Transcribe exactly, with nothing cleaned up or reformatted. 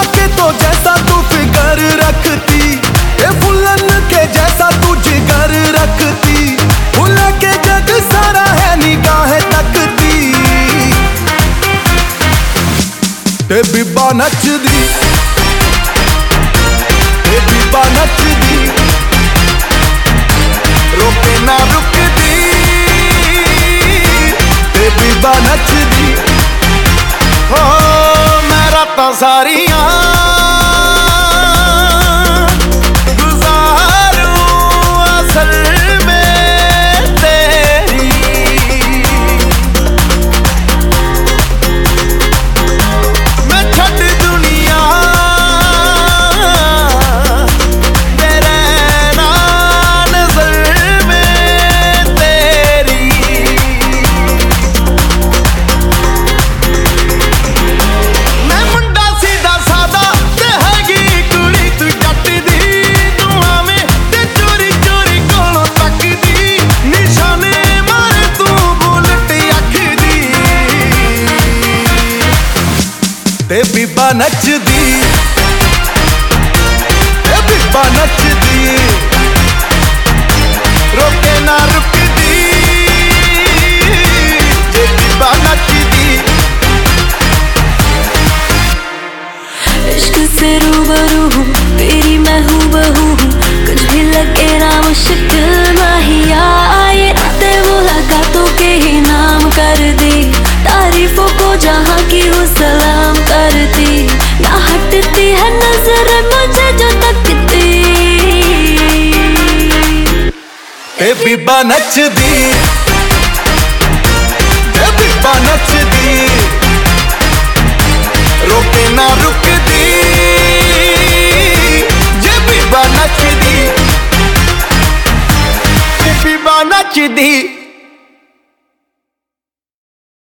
के तो जैसा तू फिकर रखती, ए फुलन के जैसा तू जिगर रखती, फूल के जग सारा है निगाहें तकती, ते बीबा नचदी, ते बीबा नचदी, रोके ना रुकदी, ते बीबा नचदी। हो मैं रातां सारियां गुजारूं असल में तेरी, मैं छड्ड दुनिया दे रहना नज़र में तेरी, मैं मुंडा सीधा सादा ते हैगी कुड़ी तू जट दी, तू आवें ते चोरी चोरी कोलों तकदी, निशाने मारे तू बुलट अख दी, ते बीबा नचदी, ते बीबा नचदी, रोके ना रुकदी, ते बीबा नचदी। इश्क से रूबरू हूँ तेरी मैं हूँ बहू हूँ, कुछ भी लगे ना मुश्किल माहिया, ये रातें मुलाकातों के ही नाम कर दी, तारीफों को जहाँ की हूँ सलाम करती, ना हटती है नजर मुझे जो तकती, ते बीबा नचदी, ते बीबा नचदी।